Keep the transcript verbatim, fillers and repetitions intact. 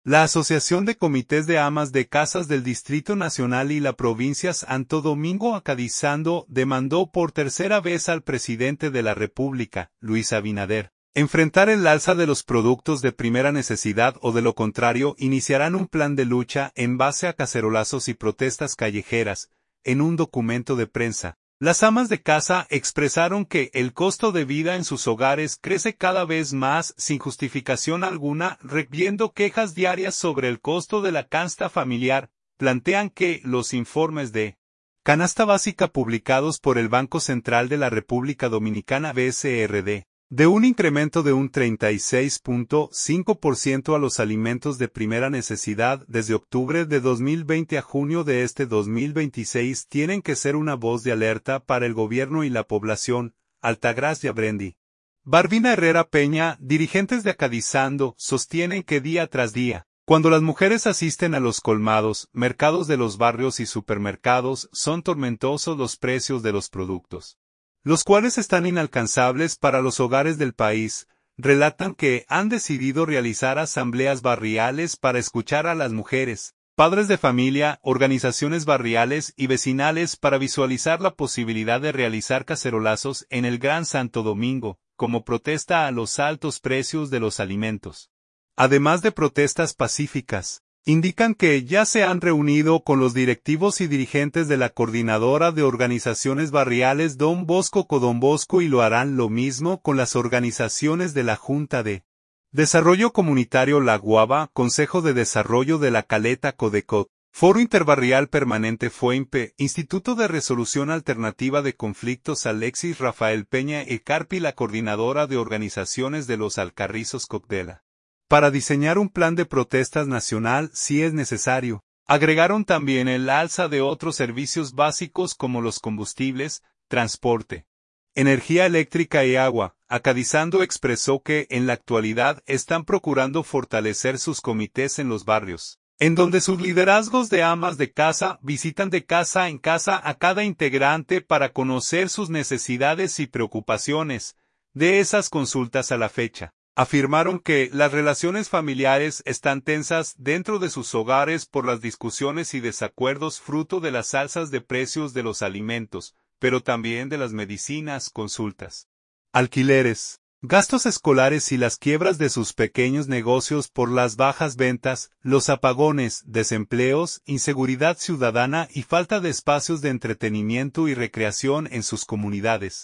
La Asociación de Comités de Amas de Casas del Distrito Nacional y la provincia Santo Domingo Acadizando demandó por tercera vez al presidente de la República, Luis Abinader, enfrentar el alza de los productos de primera necesidad o de lo contrario iniciarán un plan de lucha en base a cacerolazos y protestas callejeras. En un documento de prensa, las amas de casa expresaron que el costo de vida en sus hogares crece cada vez más sin justificación alguna, recibiendo quejas diarias sobre el costo de la canasta familiar. Plantean que los informes de canasta básica publicados por el Banco Central de la República Dominicana B C R D, de un incremento de un treinta y seis punto cinco por ciento a los alimentos de primera necesidad desde octubre de dos mil veinte a junio de este dos mil veintiséis tienen que ser una voz de alerta para el gobierno y la población. Altagracia Brendi, Barbina Herrera Peña, dirigentes de Acadizando, sostienen que día tras día, cuando las mujeres asisten a los colmados, mercados de los barrios y supermercados, son tormentosos los precios de los productos, los cuales están inalcanzables para los hogares del país. Relatan que han decidido realizar asambleas barriales para escuchar a las mujeres, padres de familia, organizaciones barriales y vecinales para visualizar la posibilidad de realizar cacerolazos en el Gran Santo Domingo, como protesta a los altos precios de los alimentos. Además de protestas pacíficas, indican que ya se han reunido con los directivos y dirigentes de la Coordinadora de Organizaciones Barriales Don Bosco Codon Bosco y lo harán lo mismo con las organizaciones de la Junta de Desarrollo Comunitario La Guava, Consejo de Desarrollo de la Caleta Codecot, Foro Interbarrial Permanente FOIMPE, Instituto de Resolución Alternativa de Conflictos Alexis Rafael Peña y Carpi, la Coordinadora de Organizaciones de los Alcarrizos Coctela, para diseñar un plan de protestas nacional si es necesario. Agregaron también el alza de otros servicios básicos como los combustibles, transporte, energía eléctrica y agua. Acadizando expresó que en la actualidad están procurando fortalecer sus comités en los barrios, en donde sus liderazgos de amas de casa visitan de casa en casa a cada integrante para conocer sus necesidades y preocupaciones. De esas consultas a la fecha, afirmaron que las relaciones familiares están tensas dentro de sus hogares por las discusiones y desacuerdos fruto de las alzas de precios de los alimentos, pero también de las medicinas, consultas, alquileres, gastos escolares y las quiebras de sus pequeños negocios por las bajas ventas, los apagones, desempleos, inseguridad ciudadana y falta de espacios de entretenimiento y recreación en sus comunidades.